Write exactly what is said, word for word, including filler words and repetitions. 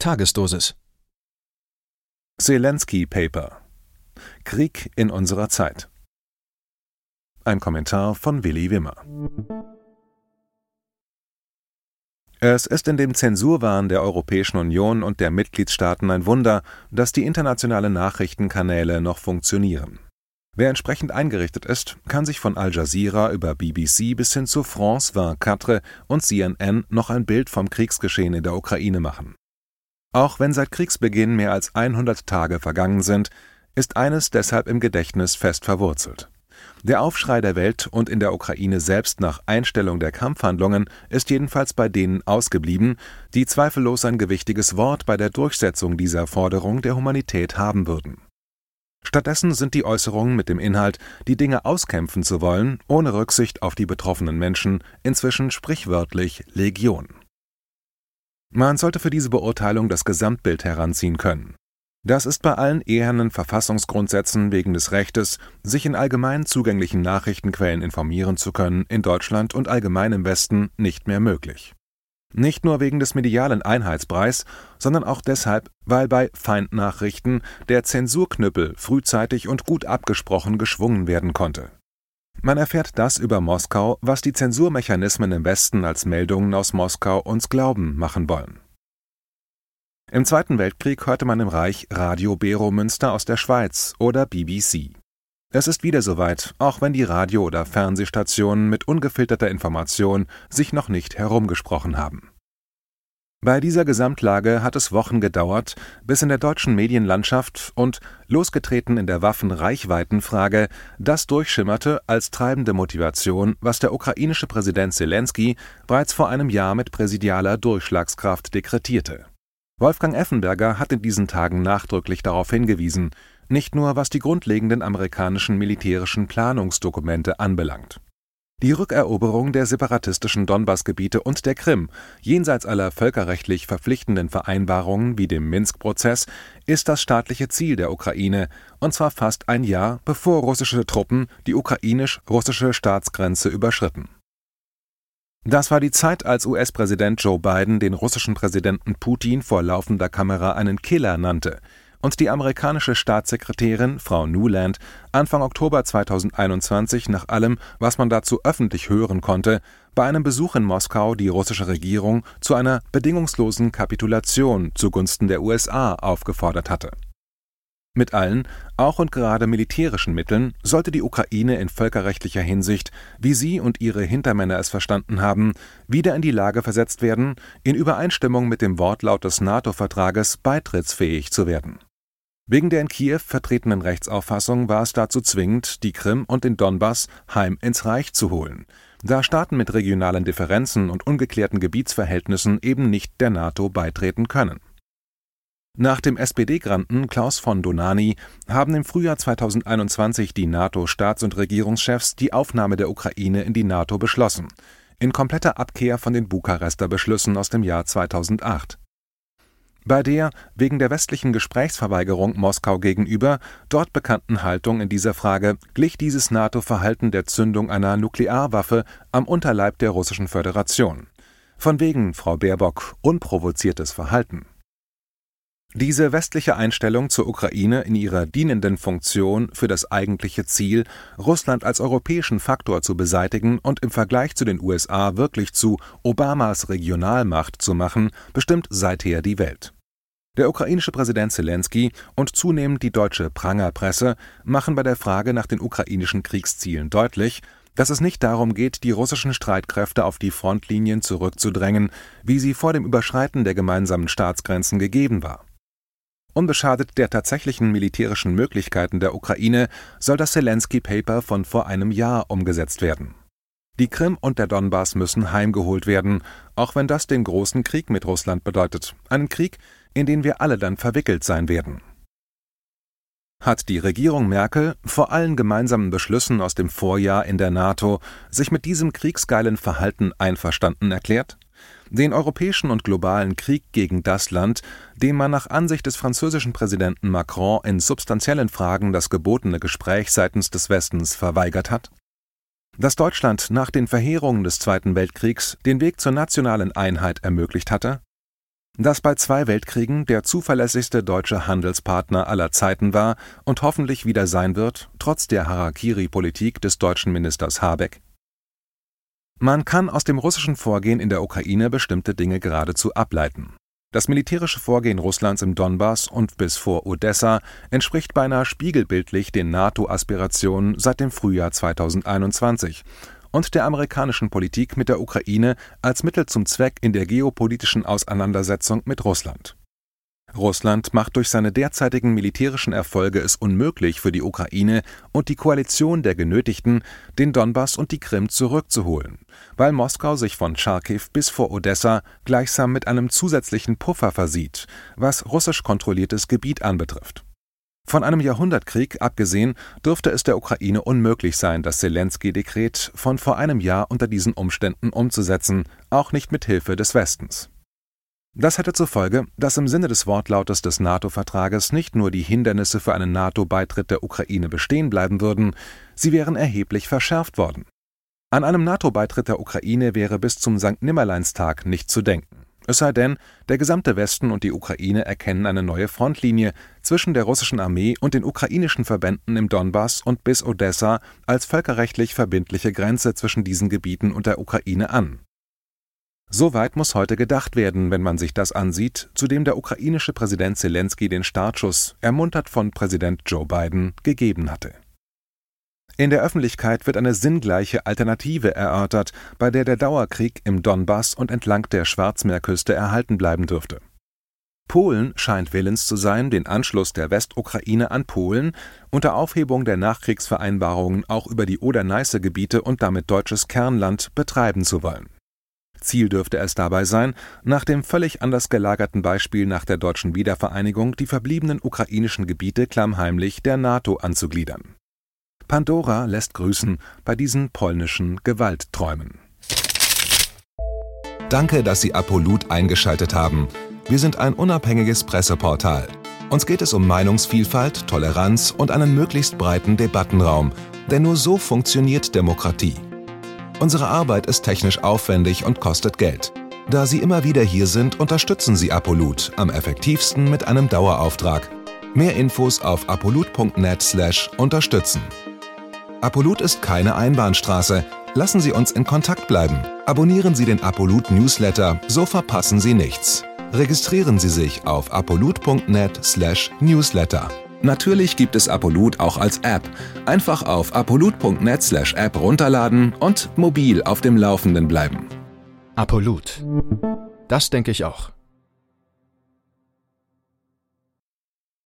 Tagesdosis. Zelensky Paper. Krieg in unserer Zeit. Ein Kommentar von Willi Wimmer. Es ist in dem Zensurwahn der Europäischen Union und der Mitgliedstaaten ein Wunder, dass die internationalen Nachrichtenkanäle noch funktionieren. Wer entsprechend eingerichtet ist, kann sich von Al Jazeera über B B C bis hin zu France vierundzwanzig und C N N noch ein Bild vom Kriegsgeschehen in der Ukraine machen. Auch wenn seit Kriegsbeginn mehr als hundert Tage vergangen sind, ist eines deshalb im Gedächtnis fest verwurzelt. Der Aufschrei der Welt und in der Ukraine selbst nach Einstellung der Kampfhandlungen ist jedenfalls bei denen ausgeblieben, die zweifellos ein gewichtiges Wort bei der Durchsetzung dieser Forderung der Humanität haben würden. Stattdessen sind die Äußerungen mit dem Inhalt, die Dinge auskämpfen zu wollen, ohne Rücksicht auf die betroffenen Menschen, inzwischen sprichwörtlich Legion. Man sollte für diese Beurteilung das Gesamtbild heranziehen können. Das ist bei allen ehernen Verfassungsgrundsätzen wegen des Rechtes, sich in allgemein zugänglichen Nachrichtenquellen informieren zu können, in Deutschland und allgemein im Westen nicht mehr möglich. Nicht nur wegen des medialen Einheitspreis, sondern auch deshalb, weil bei Feindnachrichten der Zensurknüppel frühzeitig und gut abgesprochen geschwungen werden konnte. Man erfährt das über Moskau, was die Zensurmechanismen im Westen als Meldungen aus Moskau uns glauben machen wollen. Im Zweiten Weltkrieg hörte man im Reich Radio Bero Münster aus der Schweiz oder B B C. Es ist wieder soweit, auch wenn die Radio- oder Fernsehstationen mit ungefilterter Information sich noch nicht herumgesprochen haben. Bei dieser Gesamtlage hat es Wochen gedauert, bis in der deutschen Medienlandschaft und, losgetreten in der Waffenreichweitenfrage, das durchschimmerte als treibende Motivation, was der ukrainische Präsident Zelensky bereits vor einem Jahr mit präsidialer Durchschlagskraft dekretierte. Wolfgang Effenberger hat in diesen Tagen nachdrücklich darauf hingewiesen, nicht nur was die grundlegenden amerikanischen militärischen Planungsdokumente anbelangt. Die Rückeroberung der separatistischen Donbassgebiete und der Krim, jenseits aller völkerrechtlich verpflichtenden Vereinbarungen wie dem Minsk-Prozess, ist das staatliche Ziel der Ukraine, und zwar fast ein Jahr, bevor russische Truppen die ukrainisch-russische Staatsgrenze überschritten. Das war die Zeit, als U S-Präsident Joe Biden den russischen Präsidenten Putin vor laufender Kamera einen Killer nannte und die amerikanische Staatssekretärin, Frau Nuland, Anfang Oktober zweitausendeinundzwanzig nach allem, was man dazu öffentlich hören konnte, bei einem Besuch in Moskau die russische Regierung zu einer bedingungslosen Kapitulation zugunsten der U S A aufgefordert hatte. Mit allen, auch und gerade militärischen Mitteln, sollte die Ukraine in völkerrechtlicher Hinsicht, wie sie und ihre Hintermänner es verstanden haben, wieder in die Lage versetzt werden, in Übereinstimmung mit dem Wortlaut des NATO-Vertrages beitrittsfähig zu werden. Wegen der in Kiew vertretenen Rechtsauffassung war es dazu zwingend, die Krim und den Donbass heim ins Reich zu holen, da Staaten mit regionalen Differenzen und ungeklärten Gebietsverhältnissen eben nicht der NATO beitreten können. Nach dem S P D-Granden Klaus von Donani haben im Frühjahr zweitausendeinundzwanzig die NATO-Staats- und Regierungschefs die Aufnahme der Ukraine in die NATO beschlossen, in kompletter Abkehr von den Bukarester Beschlüssen aus dem Jahr zweitausendacht. Bei der wegen der westlichen Gesprächsverweigerung Moskau gegenüber dort bekannten Haltung in dieser Frage glich dieses NATO-Verhalten der Zündung einer Nuklearwaffe am Unterleib der Russischen Föderation. Von wegen, Frau Baerbock, unprovoziertes Verhalten. Diese westliche Einstellung zur Ukraine in ihrer dienenden Funktion für das eigentliche Ziel, Russland als europäischen Faktor zu beseitigen und im Vergleich zu den U S A wirklich zu Obamas Regionalmacht zu machen, bestimmt seither die Welt. Der ukrainische Präsident Zelensky und zunehmend die deutsche Prangerpresse machen bei der Frage nach den ukrainischen Kriegszielen deutlich, dass es nicht darum geht, die russischen Streitkräfte auf die Frontlinien zurückzudrängen, wie sie vor dem Überschreiten der gemeinsamen Staatsgrenzen gegeben war. Unbeschadet der tatsächlichen militärischen Möglichkeiten der Ukraine soll das Zelensky Paper von vor einem Jahr umgesetzt werden. Die Krim und der Donbass müssen heimgeholt werden, auch wenn das den großen Krieg mit Russland bedeutet, einen Krieg, in den wir alle dann verwickelt sein werden. Hat die Regierung Merkel vor allen gemeinsamen Beschlüssen aus dem Vorjahr in der NATO sich mit diesem kriegsgeilen Verhalten einverstanden erklärt? Den europäischen und globalen Krieg gegen das Land, dem man nach Ansicht des französischen Präsidenten Macron in substanziellen Fragen das gebotene Gespräch seitens des Westens verweigert hat? Dass Deutschland nach den Verheerungen des Zweiten Weltkriegs den Weg zur nationalen Einheit ermöglicht hatte? das bei zwei Weltkriegen der zuverlässigste deutsche Handelspartner aller Zeiten war und hoffentlich wieder sein wird, trotz der Harakiri-Politik des deutschen Ministers Habeck? Man kann aus dem russischen Vorgehen in der Ukraine bestimmte Dinge geradezu ableiten. Das militärische Vorgehen Russlands im Donbass und bis vor Odessa entspricht beinahe spiegelbildlich den NATO-Aspirationen seit dem Frühjahr zweitausendeinundzwanzig und der amerikanischen Politik mit der Ukraine als Mittel zum Zweck in der geopolitischen Auseinandersetzung mit Russland. Russland macht durch seine derzeitigen militärischen Erfolge es unmöglich für die Ukraine und die Koalition der Genötigten, den Donbass und die Krim zurückzuholen, weil Moskau sich von Charkiw bis vor Odessa gleichsam mit einem zusätzlichen Puffer versieht, was russisch kontrolliertes Gebiet anbetrifft. Von einem Jahrhundertkrieg abgesehen, dürfte es der Ukraine unmöglich sein, das Selenskyj-Dekret von vor einem Jahr unter diesen Umständen umzusetzen, auch nicht mit Hilfe des Westens. Das hätte zur Folge, dass im Sinne des Wortlautes des NATO-Vertrages nicht nur die Hindernisse für einen NATO-Beitritt der Ukraine bestehen bleiben würden, sie wären erheblich verschärft worden. An einem NATO-Beitritt der Ukraine wäre bis zum Sankt Nimmerleinstag nicht zu denken. Es sei denn, der gesamte Westen und die Ukraine erkennen eine neue Frontlinie zwischen der russischen Armee und den ukrainischen Verbänden im Donbass und bis Odessa als völkerrechtlich verbindliche Grenze zwischen diesen Gebieten und der Ukraine an. Soweit muss heute gedacht werden, wenn man sich das ansieht, zu dem der ukrainische Präsident Selenskyj den Startschuss, ermuntert von Präsident Joe Biden, gegeben hatte. In der Öffentlichkeit wird eine sinngleiche Alternative erörtert, bei der der Dauerkrieg im Donbass und entlang der Schwarzmeerküste erhalten bleiben dürfte. Polen scheint willens zu sein, den Anschluss der Westukraine an Polen unter Aufhebung der Nachkriegsvereinbarungen auch über die Oder-Neiße-Gebiete und damit deutsches Kernland betreiben zu wollen. Ziel dürfte es dabei sein, nach dem völlig anders gelagerten Beispiel nach der deutschen Wiedervereinigung die verbliebenen ukrainischen Gebiete klammheimlich der NATO anzugliedern. Pandora lässt grüßen bei diesen polnischen Gewaltträumen. Danke, dass Sie Apolut eingeschaltet haben. Wir sind ein unabhängiges Presseportal. Uns geht es um Meinungsvielfalt, Toleranz und einen möglichst breiten Debattenraum, denn nur so funktioniert Demokratie. Unsere Arbeit ist technisch aufwendig und kostet Geld. Da Sie immer wieder hier sind, unterstützen Sie Apolut am effektivsten mit einem Dauerauftrag. Mehr Infos auf apolut punkt net slash unterstützen. Apolut ist keine Einbahnstraße. Lassen Sie uns in Kontakt bleiben. Abonnieren Sie den Apolut Newsletter, so verpassen Sie nichts. Registrieren Sie sich auf apolut punkt net slash newsletter. Natürlich gibt es Apolut auch als App. Einfach auf apolut punkt net slash app runterladen und mobil auf dem Laufenden bleiben. Apolut. Das denke ich auch.